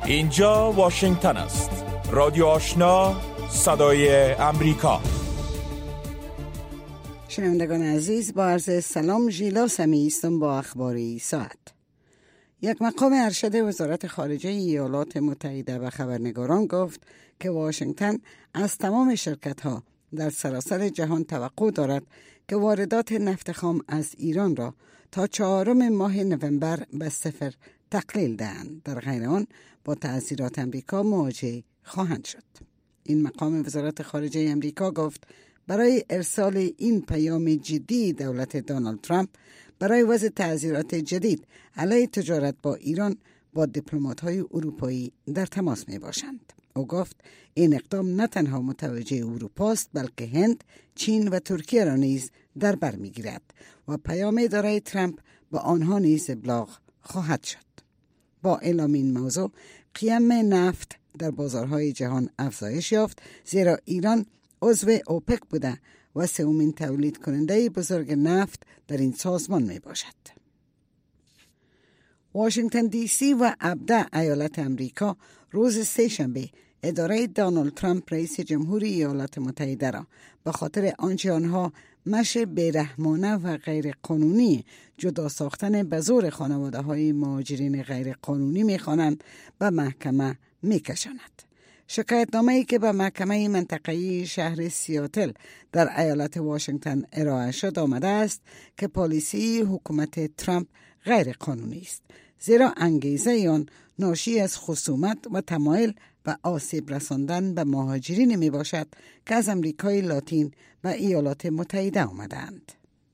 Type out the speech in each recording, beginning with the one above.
اینجا واشنگتن است. رادیو آشنا، صدای امریکا. شنوندگان عزیز، با عرض سلام، ژیلا سمی هستم با اخباری ساعت. یک مقام ارشد وزارت خارجه ایالات متحده و خبرنگاران گفت که واشنگتن از تمام شرکت‌ها در سراسر جهان توقع دارد که واردات نفت خام از ایران را تا 4 ماه نوامبر به 0 تقلیل دهند. در غیر آن با تأثیرات امریکا مواجه خواهند شد. این مقام وزارت خارجه امریکا گفت برای ارسال این پیام جدی دولت دونالد ترامپ برای وضع تعزیرات جدید علیه تجارت با ایران با دیپلمات‌های اروپایی در تماس می باشند. او گفت این اقدام نه تنها متوجه اروپا است بلکه هند، چین و ترکیه را نیز در بر می‌گیرد و پیام دارای ترامپ با آنها نیز ابلاغ خواهد شد. با اعلام این موضوع قیمت نفت در بازارهای جهان افزایش یافت، زیرا ایران عضو اوپک بوده و سومین تولید کننده بزرگ نفت در این سازمان می باشد. واشنگتن دی سی و 17 ایالت امریکا روز سه‌شنبه اداره دونالد ترامپ رئیس جمهوری ایالات متحده را به خاطر آنچه آنها مشی بیرحمانه و غیر قانونی جدا ساختن به زور خانواده های مهاجرین غیر قانونی می‌خوانند به محکمه می‌کشاند. شکایتنامه‌ای که به محکمه منطقه‌ای شهر سیاتل در ایالت واشنگتن ارائه شد آمده است که پالیسی حکومت ترامپ غیر قانونی است، زیرا انگیزه آن ناشی از خصومت و تمایل و آسیب رساندن به مهاجرین می باشد که از امریکای لاتین و ایالات متحده آمدند.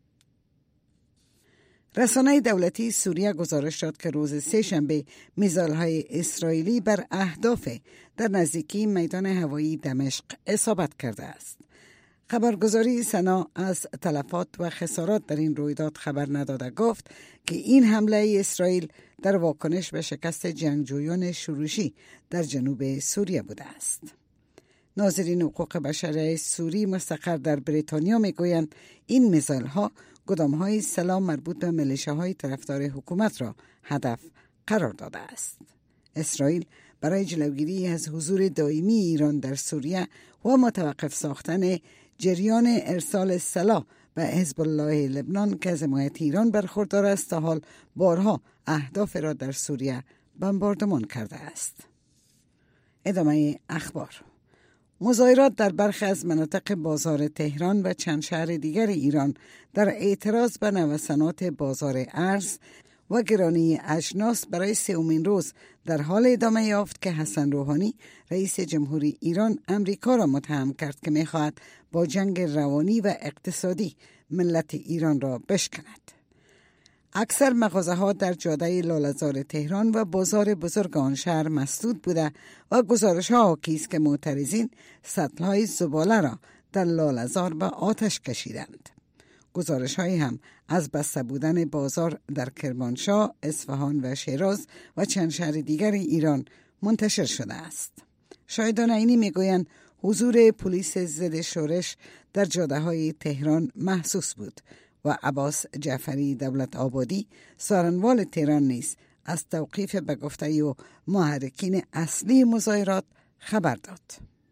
رسانه دولتی سوریه گزارش داد که روز سه‌شنبه میزایل‌های اسرائیلی بر اهداف در نزدیکی میدان هوایی دمشق اصابت کرده است. خبرگزاری سنا از تلفات و خسارات در این رویداد خبر نداده گفت که این حمله اسرائیل در واکنش به شکست جنگجویان شروشی در جنوب سوریه بوده است. ناظرین حقوق بشر سوری مستقر در بریتانیا میگویند این میزایل‌ها گدام‌های سلاح مربوط به میلیشیاهای طرفدار حکومت را هدف قرار داده است. اسرائیل برای جلوگیری از حضور دائمی ایران در سوریه و متوقف ساختن جریان ارسال سلاح به حزب الله لبنان که از حمایت ایران برخوردار است تا حال بارها اهداف را در سوریه بمباردمان کرده است. ادامه اخبار. مظاهرات در برخی از مناطق بازار تهران و چند شهر دیگر ایران در اعتراض به نوسانات بازار ارز و گرانی اجناس برای 3مین روز در حال ادامه یافت که حسن روحانی رئیس جمهوری ایران امریکا را متهم کرد که می‌خواهد با جنگ روانی و اقتصادی ملت ایران را بشکند. اکثر مغازه‌ها در جاده لاله‌زار تهران و بازار بزرگ آن شهر مسدود بوده و گزارش‌ها حاکی است که معترضین سطل‌های زباله را در لاله‌زار به آتش کشیدند. گزارش‌هایی هم از بسته بودن بازار در کرمانشاه، اصفهان و شیراز و چند شهر دیگر ایران منتشر شده است. شاهدان عینی می‌گویند حضور پلیس ضد شورش در جاده‌های تهران محسوس بود و عباس جعفری دولت آبادی سارنوال تهران نیز از توقیف به گفته او محرکین اصلی مظاهرات خبر داد.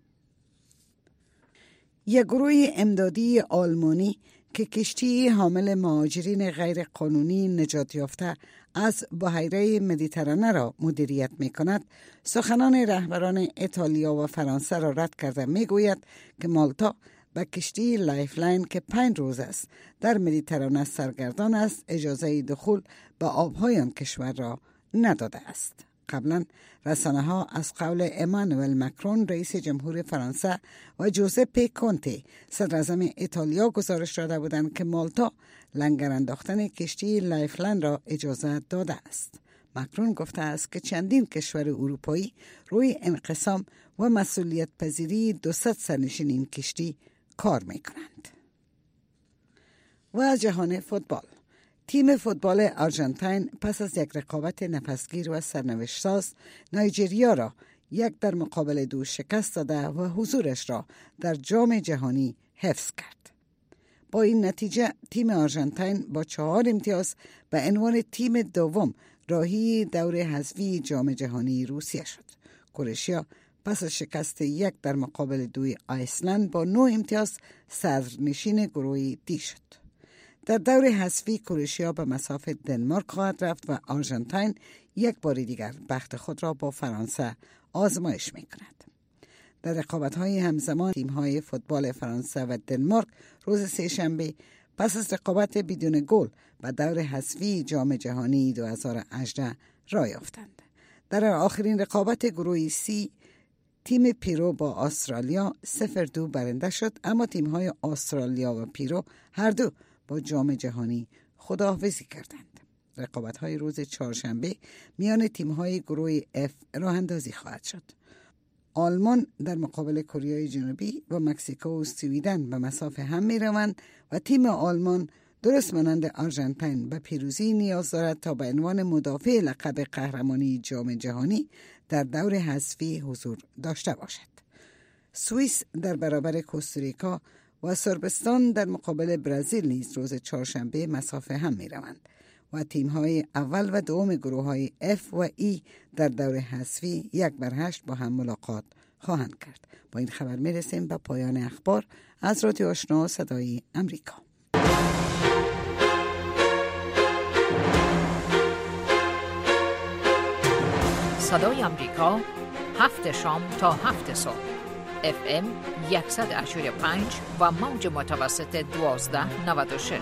یک گروه امدادی آلمانی که کشتی حامل مهاجرین غیر قانونی نجات یافته از بحیره مدیترانه را مدیریت می کند، سخنان رهبران ایتالیا و فرانسه را رد کرده می گوید که مالتا به کشتی لایفلاین که 5 روز است در مدیترانه سرگردان است اجازه دخول به آبهای آن کشور را نداده است. قبلا رسانه‌ها از قول امانوئل مکرون رئیس جمهور فرانسه و جوزپه کونته صدر اعظم ایتالیا گزارش داده بودند که مالتا لنگر انداختن کشتی لایفلاین را اجازه داده است. مکرون گفته است که چندین کشور اروپایی روی انقسام و مسئولیت پذیری 200 سرنشین این کشتی کار می کنند. و از جهان فوتبال. تیم فوتبال آرژانتین پس از یک رقابت نفسگیر و سرنوشت‌ساز نایجریا را 1-2 شکست داده و حضورش را در جام جهانی حفظ کرد. با این نتیجه تیم آرژانتین با 4 امتیاز به عنوان تیم دوم راهی دور حذفی جام جهانی روسیه شد. کرواتیا پس از شکست 1 در مقابل 2 ایسلند با 9 امتیاز صدرنشین گروه دی شد. در دور حذفی کرواتیا به مصاف دنمارک خواهد رفت و آرژانتین یک بار دیگر بخت خود را با فرانسه آزمایش می کند. در رقابت‌های همزمان تیم‌های فوتبال فرانسه و دنمارک روز سه‌شنبه پس از رقابت بدون گل و دور حذفی جام جهانی 2018 راه یافتند. در آخرین رقابت گروه سی تیم پیرو با استرالیا 0-2 برنده شد، اما تیم‌های استرالیا و پیرو هر دو با جام جهانی خداحافظی کردند. رقابت‌های روز چهارشنبه میان تیم‌های گروه F راه اندازی خواهد شد. آلمان در مقابل کره جنوبی و مکزیکو و سویدن به مصاف هم می روند و تیم آلمان درست مانند آرژانتین به پیروزی نیاز دارد تا به عنوان مدافع لقب قهرمانی جام جهانی در دور حذفی حضور داشته باشد. سوئیس در برابر کوستاریکا و سربستان در مقابل برزیل نیز روز چهارشنبه مصاف هم می روند و تیم‌های اول و دوم گروه‌های F و E در دور حذفی 1-8 با هم ملاقات خواهند کرد. با این خبر میرسیم به پایان اخبار از رادیو آشنا صدای امریکا. صدای امریکا 7 شام تا 7 صبح FM 185 و موج متوسط 1296.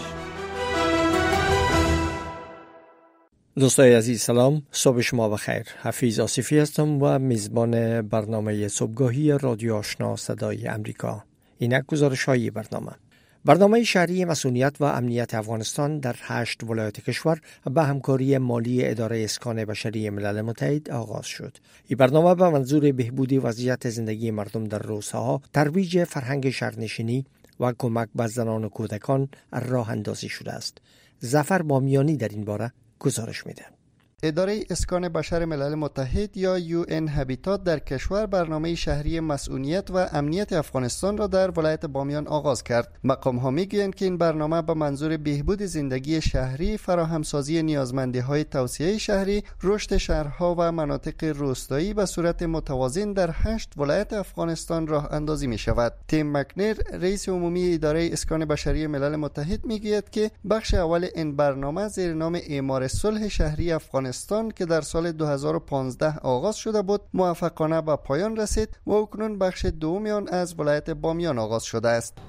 دوستای عزیز سلام، صبح شما بخیر. حفیظ آصفی هستم و میزبان برنامه صبحگاهی رادیو آشنا صدای امریکا. اینک گزارش‌های برنامه شهری مسئولیت و امنیت افغانستان در 8 ولایت کشور به همکاری مالی اداره اسکان بشری ملل متحد آغاز شد. این برنامه به منظور بهبود وضعیت زندگی مردم در روستاها، ترویج فرهنگ شهرنشینی و کمک به زنان و کودکان راه اندازی شده است. ظفر بامیانی در این باره گزارش میده. اداره اسکان بشر ملل متحد یا UN هابیتات در کشور برنامه شهری مسئولیت و امنیت افغانستان را در ولایت بامیان آغاز کرد. مقام‌ها میگویند که این برنامه به منظور بهبود زندگی شهری، فراهمسازی نیازمندی‌های توسعه شهری، رشد شهرها و مناطق روستایی به صورت متوازن در 8 ولایت افغانستان راه اندازی می شود. تیم مکنر، رئیس عمومی اداره اسکان بشری ملل متحد میگوید که بخش اول این برنامه زیر نام اعمار صلح شهری افغانستان که در سال 2015 آغاز شده بود موفقانه به پایان رسید و اکنون بخش دومی آن از ولایت بامیان آغاز شده است.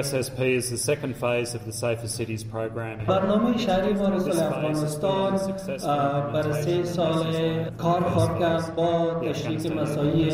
برنامه شهری اعمار صلح افغانستان برای 3 سال کار خواهد کرد با تشریک مساعی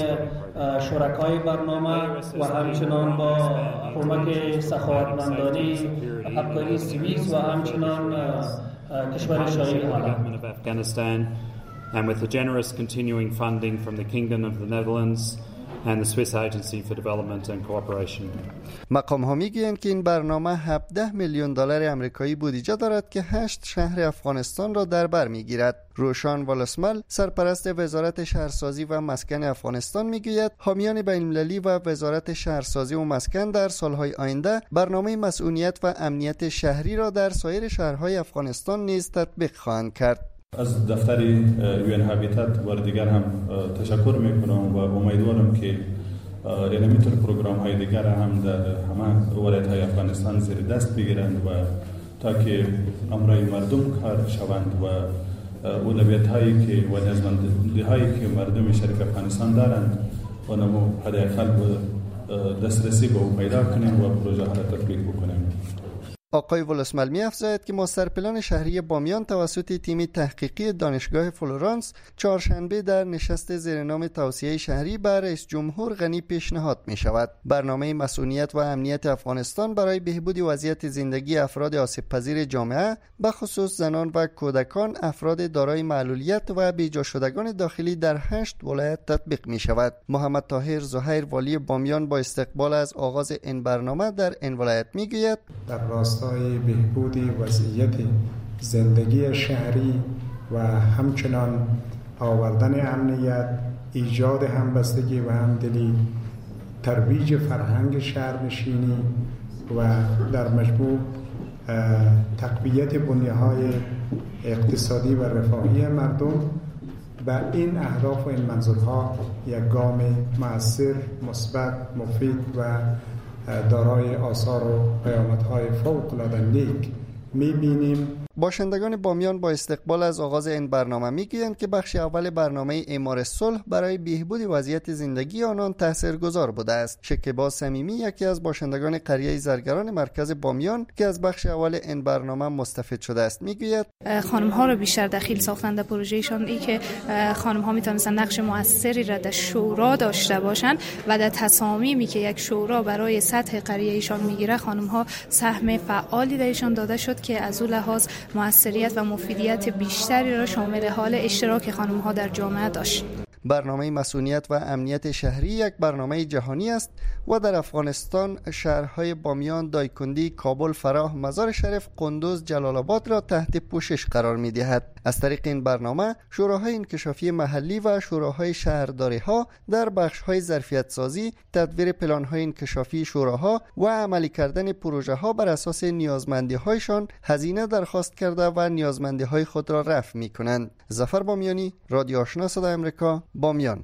شرکای برنامه و همچنان با کمک سخاوتمندانه همکاری سوئیس و همچنان کشور شاهی government of Afghanistan, and with the generous continuing funding from the Kingdom of the Netherlands and the Swiss Agency for Development and Cooperation. مقام ها میگویند که این برنامه 17 میلیون دلار آمریکایی بودجه دارد که 8 شهر افغانستان را در بر میگیرد. روشان والسمل، سرپرست وزارت شهرسازی و مسکن افغانستان میگوید حامیان بین‌المللی و وزارت شهرسازی و مسکن در سالهای آینده برنامه مسئولیت و امنیت شهری را در سایر شهرهای افغانستان نیز تطبیق خواهند کرد. از دفتر UN هابیتات و دیگر هم تشکر میکنم و امیدوارم که اینمیتر پروگرام های دیگر هم در همه ولایت های افغانستان زیر دست بگیرند و تا که امرای مردم کار شوند و اولویت هایی که و نیازمندی هایی که مردم شرق افغانستان دارند و نمو حداقل دسترسی به او پیدا کنیم و پروژه ها را تطبیق بکنیم. آقای ولسمل می‌افزاید که ماسترپلان شهری بامیان توسط تیم تحقیقی دانشگاه فلورانس چهارشنبه در نشست زیرنام توسعه شهری بر رئیس جمهور غنی پیشنهاد می شود. برنامه مسئولیت و امنیت افغانستان برای بهبود وضعیت زندگی افراد آسیب‌پذیر جامعه به خصوص زنان و کودکان، افراد دارای معلولیت و بیجا شدگان داخلی در 8 ولایت تطبیق می شود. محمد طاهر زهیر والی بامیان با استقبال از آغاز این برنامه در این ولایت می‌گوید در راستای بهبود وضعیت زندگی شهری و همچنان آوردن امنیت، ایجاد همبستگی و همدلی، ترویج فرهنگ شهرنشینی و در مجموع تقویت بنیه‌های اقتصادی و رفاهی مردم. و این اهداف و این منظورها یک گام مؤثر، مثبت، مفید و دارای آثار و پیامدهای فوق‌العاده نیک می‌بینیم. باشندگان بامیان با استقبال از آغاز این برنامه میگویند که بخش اول برنامه اعمار صلح برای بهبود وضعیت زندگی آنان تاثیرگذار بوده است. شکیبا صمیمی یکی از باشندگان قریه زرگران مرکز بامیان که از بخش اول این برنامه مستفید شده است میگوید خانم ها رو بیشتر دخیل ساختن در پروژهشان، ای که خانم ها میتونستن نقش موثری را در شورا داشته باشند و در تصامیمی که یک شورا برای سطح قریه ایشان میگیره خانم ها سهم فعالی درشان داده شد که از اون لحاظ موثریت و مفیدیت بیشتری را شامل حال اشتراک خانم‌ها در جامعه داشت. برنامه مسئولیت و امنیت شهری یک برنامه جهانی است و در افغانستان شهرهای بامیان، دایکندی، کابل، فراه، مزار شریف، قندوز، جلال آباد را تحت پوشش قرار می‌دهد. از طریق این برنامه شوراهای انکشافی محلی و شوراهای شهرداری‌ها در بخش‌های ظرفیت سازی، تدویر پلان‌های انکشافی شوراها و عملی کردن پروژه‌ها بر اساس نیازمندی‌هایشان هزینه درخواست کرده و نیازمندی‌های خود را رفع می‌کنند. ظفر بامیانی، رادیو آشنا صدای آمریکا، بامیان.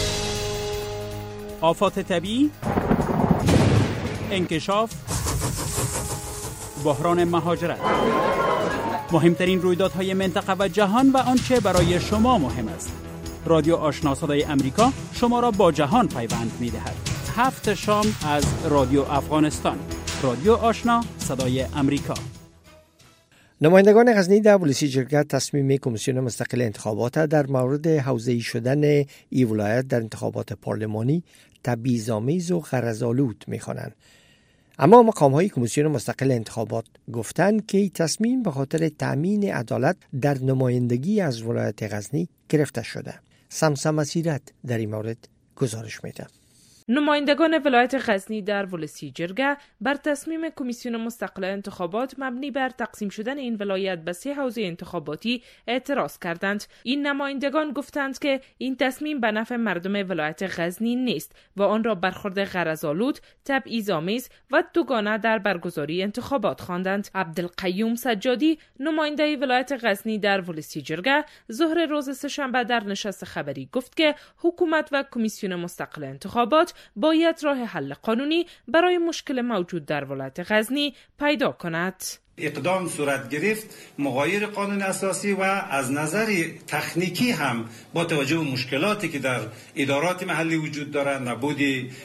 آفات طبیعی، انکشاف، بحران مهاجرت، مهمترین رویدادهای منطقه و جهان و آنچه برای شما مهم است. رادیو آشنا صدای آمریکا شما را با جهان پیوند می‌دهد. 7 شام از رادیو افغانستان. رادیو آشنا صدای آمریکا. نمایندگان غزنی در ولسی جرگه تصمیم کمیسیون مستقل انتخابات در مورد حوزه‌ای شدن این ولایت در انتخابات پارلمانی تبعیض‌آمیز و غرض‌آلود می‌خوانند. اما مقام‌های کمیسیون مستقل انتخابات گفتند که این تصمیم به خاطر تأمین عدالت در نمایندگی از ولایت غزنی گرفته شده. سمسم مسیرت در این مورد گزارش می‌دهد. نمایندگان ولایت غزنی در ولسی جرگه بر تصمیم کمیسیون مستقل انتخابات مبنی بر تقسیم شدن این ولایت به 3 حوزه انتخاباتی اعتراض کردند. این نمایندگان گفتند که این تصمیم به نفع مردم ولایت غزنی نیست و آن را برخورد غرض‌آلود، تبعیض‌آمیز و دوگانه در برگزاری انتخابات خواندند. عبدالقیوم سجادی، نماینده ولایت غزنی در ولسی جرگه، ظهر روز سه‌شنبه در نشست خبری گفت که حکومت و کمیسیون مستقل انتخابات باید راه حل قانونی برای مشکل موجود در ولایت غزنی پیدا کند. اقدام صورت گرفت مغایر قانون اساسی و از نظر تکنیکی هم با توجه به مشکلاتی که در ادارات محلی وجود دارد، نبود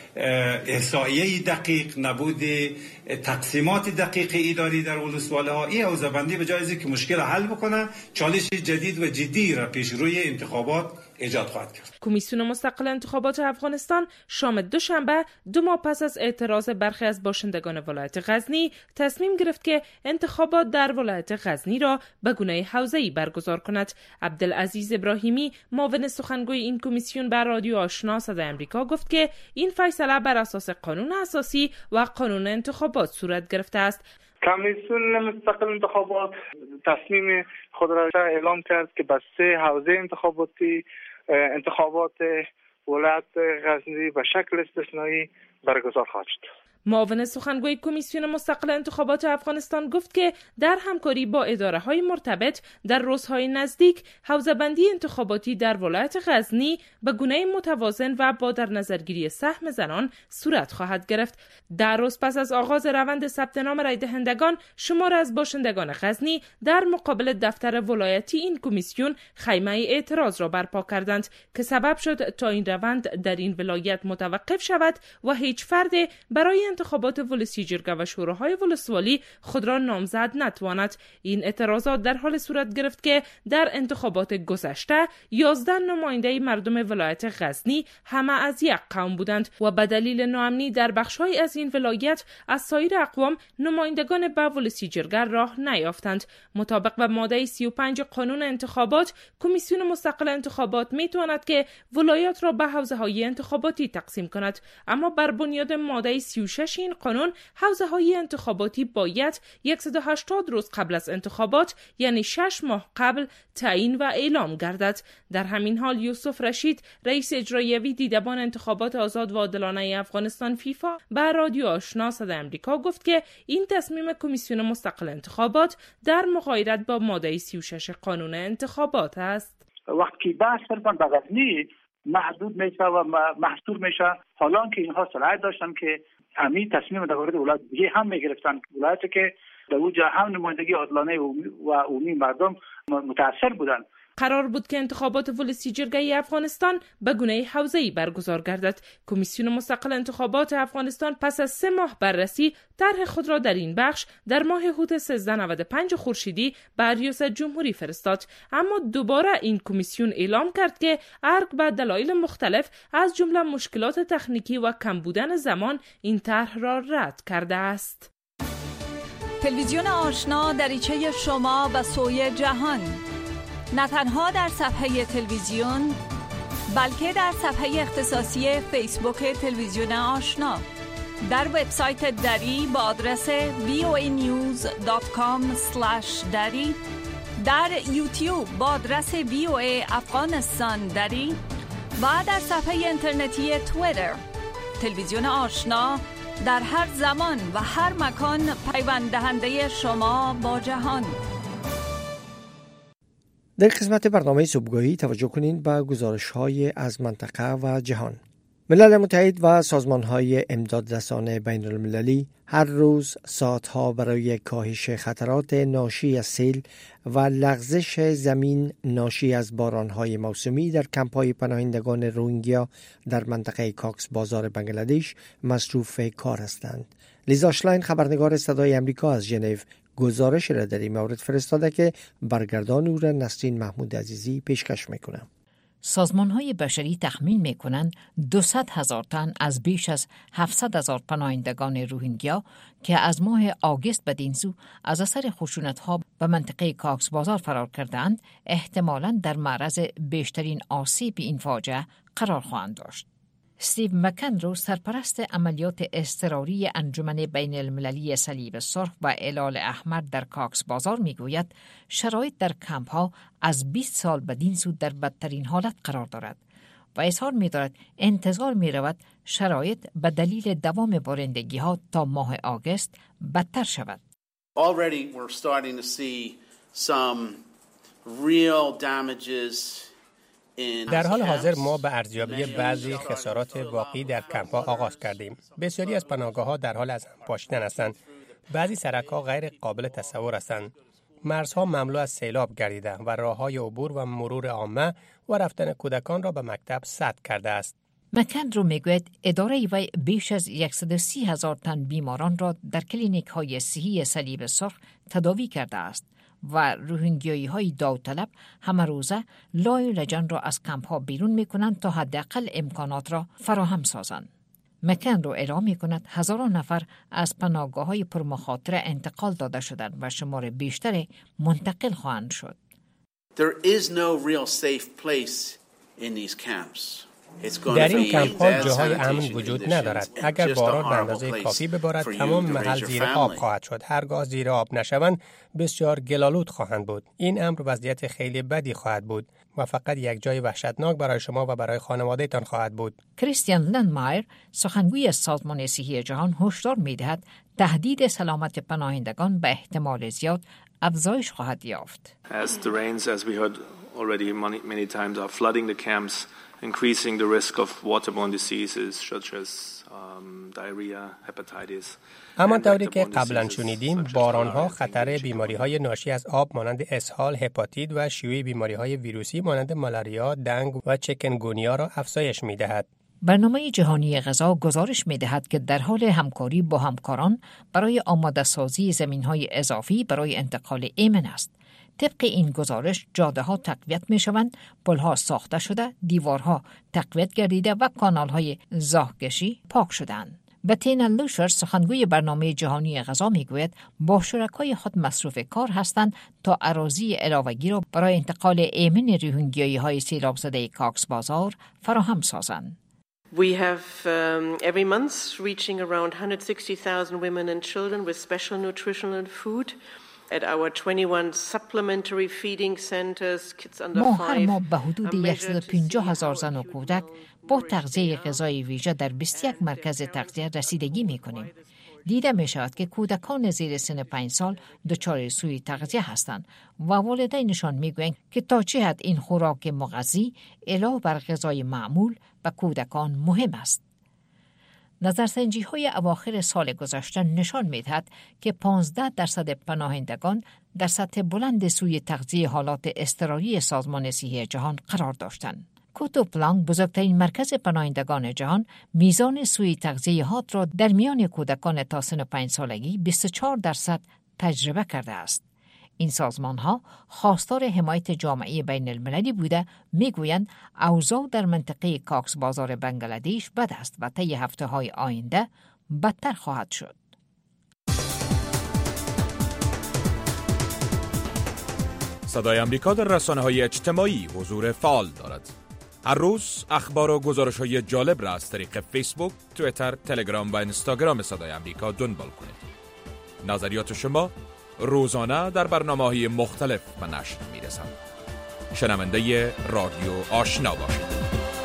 احصائیه دقیق، نبود تقسیمات دقیق اداری در ولسواله ها، این حوزه بندی به جای از اینکه مشکل حل بکنه چالش جدید و جدی را پیش روی انتخابات ایجاد خواهد کرد. کمیسیون مستقل انتخابات افغانستان شام دوشنبه 2 ماه پس از اعتراض برخی از باشندگان ولایت غزنی تصمیم گرفت که انتخابات در ولایت غزنی را به گونه حوزه‌ای برگزار کند. عبدالعزیز ابراهیمی، معاون سخنگوی این کمیسیون، بر رادیو آشنا صدای آمریکا گفت که این فیصله بر اساس قانون اساسی و قانون انتخابات صورت گرفته است. کمیسیون مستقل انتخابات تصمیم خود را اعلام کرد که به 3 حوزه انتخاباتی انتخابات ولایت غزنی به شکل استثنایی برگزار خواهد شد. معاون سخنگوی کمیسیون مستقل انتخابات افغانستان گفت که در همکاری با اداره‌های مرتبط در روزهای نزدیک حوزه‌بندی انتخاباتی در ولایت غزنی به گونه متوازن و با در نظرگیری سهم زنان صورت خواهد گرفت. در روز پس از آغاز روند ثبت نام رای دهندگان، شمار از باشندگان غزنی در مقابل دفتر ولایتی این کمیسیون خیمه اعتراض را برپا کردند که سبب شد تا این روند در این ولایت متوقف شود و هیچ فرد برای انتخابات ولسی جرگه و شوراهای ولسوالی خود را نامزد نتواند. این اعتراضات در حال صورت گرفت که در انتخابات گذشته 11 نماینده مردم ولایت غزنی همه از یک قوم بودند و به دلیل ناامنی در بخش‌های از این ولایت از سایر اقوام نمایندگان به ولسی جرگه راه نیافتند. مطابق به ماده 35 قانون انتخابات، کمیسیون مستقل انتخابات میتواند که ولایات را به حوزه‌های انتخاباتی تقسیم کند، اما بر بنیاد ماده 36 66 این قانون حوزه‌های انتخاباتی باید 180 روز قبل از انتخابات یعنی 6 ماه قبل تعیین و اعلام گردد. در همین حال یوسف رشید رئیس اجرایی دیدبان انتخابات آزاد و عادلانه افغانستان فیفا به رادیو آشنا صدای آمریکا گفت که این تصمیم کمیسیون مستقل انتخابات در مغایرت با ماده 36 قانون انتخابات است. وقتی بحث صرفاً به غزنی محدود میشه و محصور میشه، حالا که اینها صلاحیت داشتن که همین تصمیم در مورد ولایت دیگه هم میگرفتن، ولایتی که در اونجا هم نمایندگی عادلانه و عمومی مردم متاثر بودن. قرار بود که انتخابات ولسی جرگه افغانستان به گونه حوزه‌ای برگزار گردد. کمیسیون مستقل انتخابات افغانستان پس از 3 ماه بررسی طرح خود را در این بخش در ماه هوت 1395 خورشیدی به ریاست جمهوری فرستاد، اما دوباره این کمیسیون اعلام کرد که ارگ به دلایل مختلف از جمله مشکلات تکنیکی و کم بودن زمان این طرح را رد کرده است. تلویزیون آشنا دریچه شما و سوی جهان، نه تنها در صفحه تلویزیون بلکه در صفحه اختصاصی فیسبوک تلویزیون آشنا، در وبسایت دری با آدرس voanews.com/dari، در یوتیوب با آدرس VOA افغانستان دری و در صفحه اینترنتی توییتر. تلویزیون آشنا در هر زمان و هر مکان پیوند دهنده شما با جهان. در قسمت برنامه صبحگاهی توجه کنین به گزارش‌های از منطقه و جهان. ملل متحد و سازمان‌های امدادرسان بین‌المللی هر روز ساعت‌ها برای کاهش خطرات ناشی از سیل و لغزش زمین ناشی از باران‌های موسمی در کمپ‌های پناهندگان روهینگیا در منطقه کاکس بازار بنگلادش مصروف کار هستند. لیزا شلاین خبرنگار صدای آمریکا از ژنو گزارش را در این مورد فرستاده که برگردان او را نسرین محمود عزیزی پیشکش میکنه. سازمان‌های بشری تخمین می‌کنند 200,000 تن از بیش از 700,000 پناهندگان روهینگیا که از ماه آگوست بدین سو از اثر خشونت‌ها به منطقه کاکس بازار فرار کردند، احتمالاً در معرض بیشترین آسیب این فاجعه قرار خواهند داشت. استیو مکندرو سرپرست عملیات اضطراری انجمن بین المللی صلیب سرخ و هلال احمر در کاکس بازار میگوید شرایط در کمپ ها از 20 سال بدین سو در بدترین حالت قرار دارد و اظهار می‌دارد انتظار می‌رود شرایط به دلیل دوام بارندگی ها تا ماه آگوست بدتر شود. Already we're starting to see some real damages. در حال حاضر ما به ارزیابی بعضی خسارات واقعی در کمپ‌ها آغاز کردیم. بسیاری از پناهگاه‌ها در حال از هم پاشیدن هستند. بعضی سرک‌ها غیر قابل تصور هستند. مرزها مملو از سیلاب گردیده و راه‌های عبور و مرور عامه و رفتن کودکان را به مکتب سد کرده است. مکندرو میگوید اداره وی بیش از 130,000 تن بیماران را در کلینیک‌های صحی صلیب سرخ تداوی کرده است و روهینگیایی‌های داوطلب همه روزه لای لجن را از کمپ‌ها بیرون می‌کنند تا حداقل امکانات را فراهم سازند. مکندرو اعلام می‌کند هزاران نفر از پناهگاه‌های پرمخاطره انتقال داده شدند و شمار بیشتری منتقل خواهند شد. There is no real safe place in these camps. در این کمپ‌ها جاهای امن وجود ندارد. اگر باران به اندازه کافی ببارد تمام محل زیر آب خواهد شد. هرگاه زیر آب نشوند بسیار گلالود خواهند بود. این امر وضعیت خیلی بدی خواهد بود و فقط یک جای وحشتناک برای شما و برای خانواده‌تان خواهد بود. کریستیان لندمایر سخنگوی سازمان صحی جهان هشدار می‌دهد تهدید سلامت پناهندگان به احتمال زیاد افزایش خواهد یافت. As the rains as we heard already many times are flooding the camps, increasing the risk of waterborne diseases such as diarrhea, hepatitis. اما طوری که قبلا شنیدیم بارانها خطر بیماری‌های ناشی از آب مانند اسهال، هپاتیت و شیوع بیماری‌های ویروسی مانند مالاریا، دنگ و چیکنگونیا را افزایش می‌دهد. برنامه جهانی غذا گزارش می‌دهد که در حال همکاری با همکاران برای آماده سازی زمین‌های اضافی برای انتقال ایمن است. طبق این گزارش جاده‌ها تقویت می‌شوند، پل‌ها ساخته شده، دیوارها تقویت گردیده و کانال‌های زاهکشی پاک شدند. بتینا لوشر سخنگوی برنامه جهانی غذا میگوید با شرکای خود مصروف کار هستند تا اراضی علاوه‌ای را برای انتقال ایمن روهینگیایی‌های سیلاب زده کاکس بازار فراهم سازند. We have every month reaching around 160,000 women and children with special nutritional food at our 21 supplementary feeding centers. Kids under 5. ما هر ماه به حدود 150,000 زن و کودک با تغذیه غذایی ویژه در 21 مرکز تغذیه رسیدگی می‌کنیم. دیده می شود که کودکان زیر سن 5 سال دچار سوء تغذیه هستند و والدینشان می گویند که تا چه حد این خوراک مغذی علاوه بر غذای معمول به کودکان مهم است. نظرسنجی های اواخر سال گذشته نشان می دهد که 15% پناهندگان در سطح بلند سوء تغذیه حالات اضطراری سازمان صحی جهان قرار داشتند. کوتو پلانگ، بزرگترین مرکز پناهندگان جهان، میزان سوء تغذیه‌ات را در میان کودکان تا سن 5 سالگی 24% تجربه کرده است. این سازمان‌ها خواستار حمایت جامعه بین المللی بوده، میگویند اوضاع در منطقه کاکس بازار بنگلادیش بد است و طی هفته‌های آینده بدتر خواهد شد. صدای آمریکا در رسانه‌های اجتماعی حضور فعال دارد. هر روز اخبار و گزارش‌های جالب را از طریق فیسبوک، توییتر، تلگرام و اینستاگرام صدای آمریکا دنبال کنید. نظریات شما روزانه در برنامه‌های مختلف به نشر می‌رسند. شنونده رادیو آشنا باشید.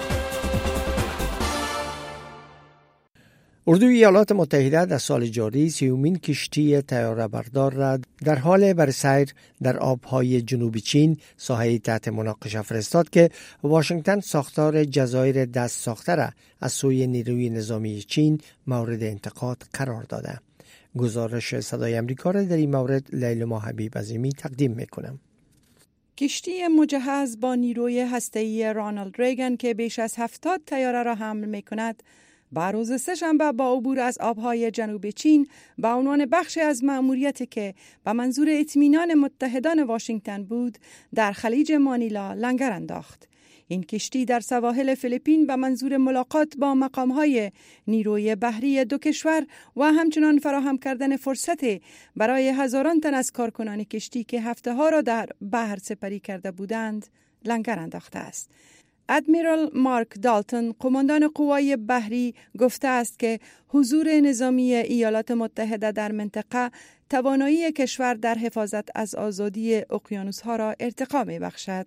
اردوی ایالات متحده در سال جاری 30مین کشتی طیاره بردار را در حال برسیر در آبهای جنوب چین ساحه تحت مناقشه فرستاد که واشنگتن ساختار جزایر دست ساخته را از سوی نیروی نظامی چین مورد انتقاد قرار داده. گزارش صدای آمریکا را در این مورد لیلما حبیب عظیمی تقدیم میکنم. کشتی مجهز با نیروی هسته‌ای رانالد ریگن که بیش از 70 طیاره را حمل میکند با روز سه‌شنبه با عبور از آبهای جنوب چین به عنوان بخش از مأموریتی که به منظور اطمینان متحدان واشنگتن بود در خلیج مانیلا لنگر انداخت. این کشتی در سواحل فیلیپین به منظور ملاقات با مقامهای نیروی بحری دو کشور و همچنان فراهم کردن فرصت برای هزاران تن از کارکنان کشتی که هفته‌ها را در بحر سپری کرده بودند لنگر انداخته است. ادمیرال مارک دالتون، قماندان قوای بحری، گفته است که حضور نظامی ایالات متحده در منطقه توانایی کشور در حفاظت از آزادی اقیانوس‌ها را ارتقا می‌بخشد.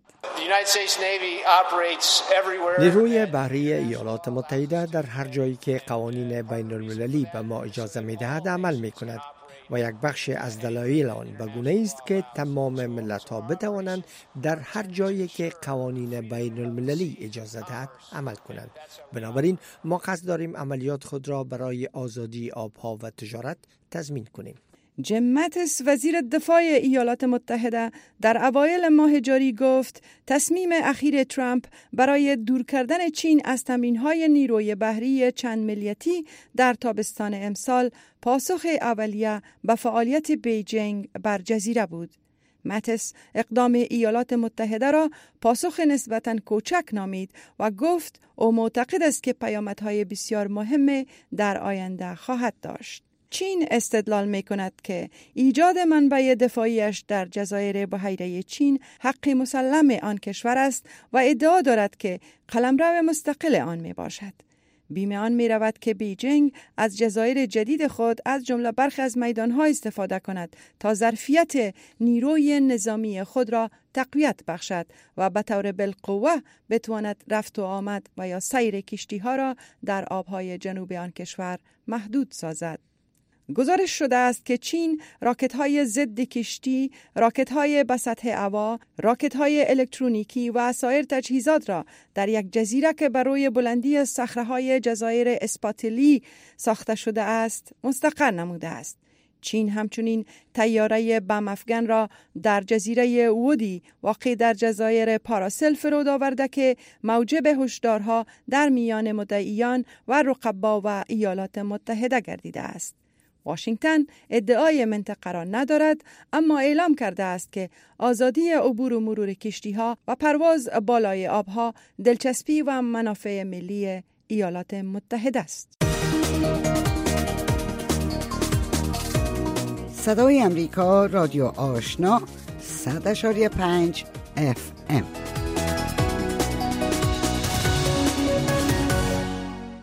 نیروی بحری ایالات متحده در هر جایی که قوانین بین‌المللی به ما اجازه می‌دهد عمل می‌کند و یک بخش از دلایل آن به گونه است که تمام ملت‌ها بتوانند در هر جایی که قوانین بین المللی اجازه دهد عمل کنند. بنابراین ما قصد داریم عملیات خود را برای آزادی آبها و تجارت تضمین کنیم. جیم ماتیس، وزیر دفاع ایالات متحده، در اوایل ماه جاری گفت تصمیم اخیر ترامپ برای دور کردن چین از تمرین‌های نیروی بحری چند ملیتی در تابستان امسال پاسخ اولیه به فعالیت بیجینگ بر جزیره بود. ماتیس اقدام ایالات متحده را پاسخ نسبتاً کوچک نامید و گفت او معتقد است که پیامدهای بسیار مهم در آینده خواهد داشت. چین استدلال می کند که ایجاد منبع دفاعیش در جزایر بحیره چین حق مسلم آن کشور است و ادعا دارد که قلمرو مستقل آن می باشد. بیم آن می رود که بیجینگ از جزایر جدید خود از جمله برخی از میدانها استفاده کند تا ظرفیت نیروی نظامی خود را تقویت بخشد و به طور بالقوه بتواند رفت و آمد و یا سیر کشتی ها را در آبهای جنوب آن کشور محدود سازد. گزارش شده است که چین راکت‌های ضد کشتی، راکت‌های به سطح هوا، راکت‌های الکترونیکی و سایر تجهیزات را در یک جزیره که بر روی بلندی صخره‌های جزایر اسپاتلی ساخته شده است مستقر نموده است. چین همچنین طیاره بم افغان را در جزیره وودی واقع در جزایر پاراسل فرود آورده که موجب هشدارها در میان مدعیان و رقبا و ایالات متحده گردیده است. واشنگتن ادعای منطقه را ندارد، اما اعلام کرده است که آزادی عبور و مرور کشتی‌ها و پرواز بالای آبها دلچسپی و منافع ملی ایالات متحده است. صدای آمریکا، رادیو آشنا، 100.5 FM.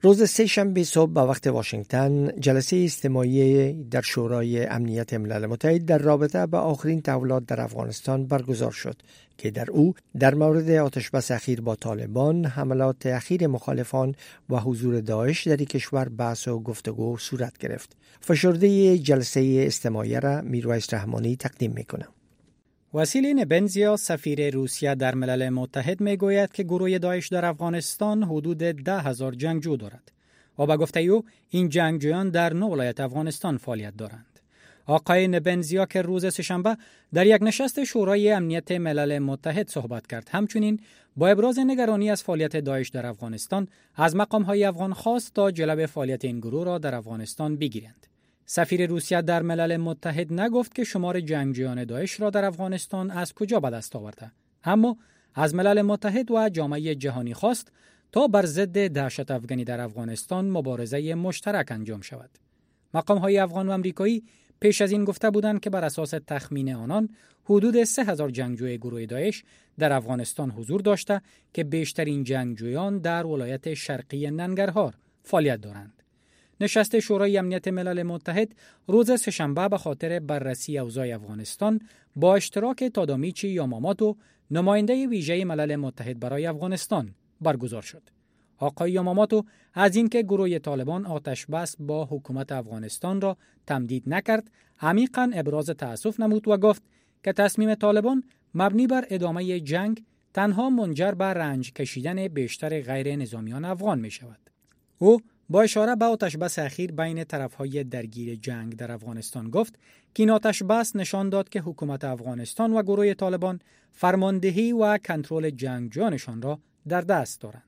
روز سه‌شنبه صبح به وقت واشنگتن جلسه اجتماعی در شورای امنیت ملل متحد در رابطه با آخرین تحولات در افغانستان برگزار شد که در او در مورد آتشبس اخیر با طالبان، حملات اخیر مخالفان و حضور داعش در کشور بحث و گفتگو صورت گرفت. فشرده جلسه اجتماعی را میرویس رحمانی تقدیم میکنم. واسیلی نبنزیا سفیر روسیه در ملل متحد میگوید که گروه داعش در افغانستان حدود 10,000 جنگجو دارد و به گفته او این جنگجویان در 9 ولایت افغانستان فعالیت دارند. آقای نبنزیا که روز سه‌شنبه در یک نشست شورای امنیت ملل متحد صحبت کرد، همچنین با ابراز نگرانی از فعالیت داعش در افغانستان از مقام‌های افغان خواست تا جلب فعالیت این گروه را در افغانستان بگیرند. سفیر روسیه در ملل متحد نگفت که شمار جنگجویان داعش را در افغانستان از کجا به دست آورده، اما از ملل متحد و جامعه جهانی خواست تا بر ضد دهشت افغانی در افغانستان مبارزه مشترک انجام شود. مقام‌های افغان و آمریکایی پیش از این گفته بودند که بر اساس تخمین آنان حدود 3,000 جنگجوی گروه داعش در افغانستان حضور داشته که بیشترین جنگجویان در ولایت شرقی ننگرهار فعالیت دارند. نشست شورای امنیت ملل متحد روز سه‌شنبه به خاطر بررسی اوضاع افغانستان با اشتراک تادامیچی یاماماتو، نماینده ویژه ملل متحد برای افغانستان، برگزار شد. آقای یاماماتو از اینکه گروه طالبان آتش بس با حکومت افغانستان را تمدید نکرد، عمیقاً ابراز تأسف نمود و گفت که تصمیم طالبان مبنی بر ادامه جنگ تنها منجر به رنج کشیدن بیشتر غیر نظامیان افغان می شود. او با اشاره به آتش بس اخیر بین طرفهای درگیر جنگ در افغانستان گفت که این آتش بس نشان داد که حکومت افغانستان و گروه طالبان فرماندهی و کنترل جنگجویانشان را در دست دارند.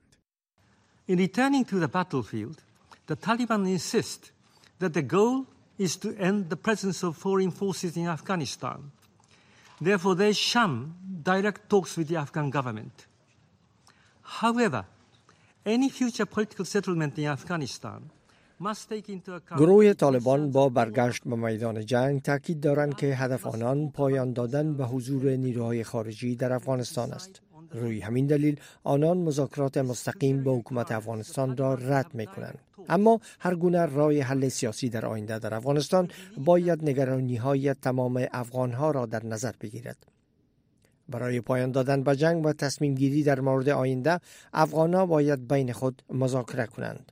In returning to the battlefield, the Taliban insist that the goal is to end the presence of foreign forces in Afghanistan. Therefore, they shun direct talks with the Afghan government. However, any future political settlement in Afghanistan must take into account. گروه طالبان با برگشت به میدان جنگ تاکید دارند که هدف آنان پایان دادن به حضور نیروهای خارجی در افغانستان است. روی همین دلیل آنان مذاکرات مستقیم با حکومت افغانستان را رد می‌کنند. اما هر گونه راه حل سیاسی در آینده در افغانستان باید نگرانی‌های تمام افغان‌ها را در نظر بگیرد. برای پایان دادن به جنگ و تصمیم گیری در مورد آینده، افغان‌ها باید بین خود مذاکره کنند.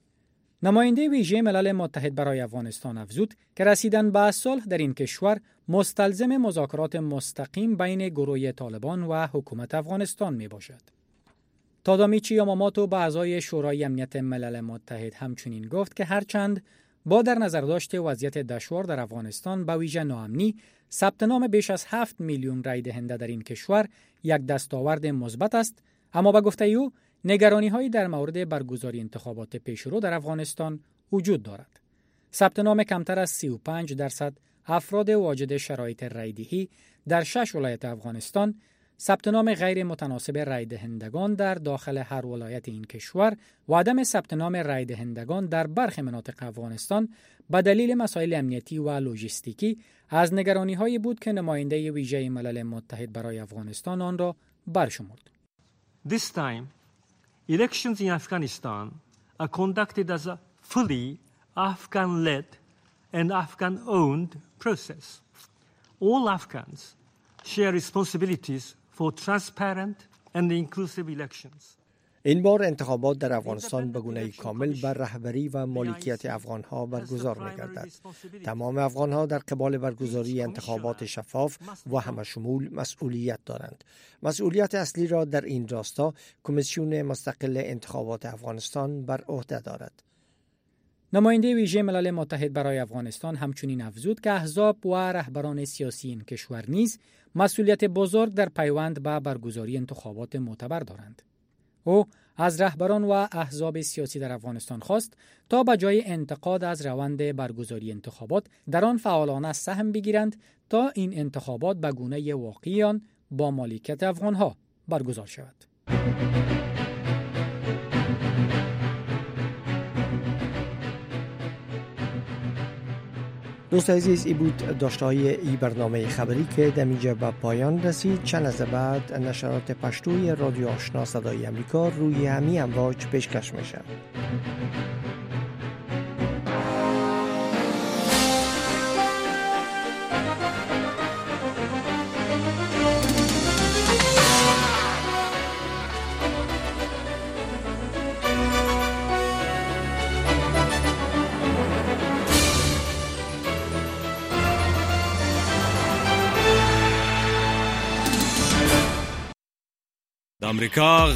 نماینده ویژه ملل متحد برای افغانستان افزود که رسیدن به صلح در این کشور مستلزم مذاکرات مستقیم بین گروه طالبان و حکومت افغانستان می باشد. تادامیچی یاماماتو به اعضای شورای امنیت ملل متحد همچنین گفت که هرچند با در نظر داشت وضعیت دشوار در افغانستان به ویژه ناامنی، ثبت نام بیش از 7 میلیون رای دهنده در این کشور یک دستاورد مثبت است، اما به گفته او نگرانی‌هایی در مورد برگزاری انتخابات پیشرو در افغانستان وجود دارد. ثبت نام کمتر از 35% افراد واجد شرایط رایدهی در 6 ولایت افغانستان، ثبت نام غیر متناسب رای دهندگان در داخل هر ولایت این کشور و عدم ثبت نام رای دهندگان در برخی مناطق افغانستان به دلیل مسائل امنیتی و لوجستیکی از نگرانی‌هایی بود که نماینده ویژه ملل متحد برای افغانستان آن را برشمرد. This time, elections in Afghanistan are conducted as a fully Afghan-led and Afghan-owned process. All Afghans share responsibilities for transparent and inclusive elections. این بار انتخابات در افغانستان به گونه کامل بر رهبری و مالکیت افغان‌ها برگزار می‌گردد. تمام افغان‌ها در قبال برگزاری انتخابات شفاف و همه‌شمول مسئولیت دارند. مسئولیت اصلی را در این راستا کمیسیون مستقل انتخابات افغانستان بر عهده دارد. نماینده ویژه ملل متحد برای افغانستان همچنین افزود که احزاب و رهبران سیاسی این کشور نیز مسئولیت بزرگ در پیوند به برگزاری انتخابات معتبر دارند. او از رهبران و احزاب سیاسی در افغانستان خواست تا به جای انتقاد از روند برگزاری انتخابات در آن فعالانه سهم بگیرند تا این انتخابات به گونه واقعی آن با مالکیت افغانها برگزار شود. دوست عزیز، ای بود داشته‌های ای برنامه خبری که دمیجه به پایان رسید. چند از بعد نشرات پشتوی رادیو آشنا صدای امریکا روی همی امواج پیشکش میشه. امریکا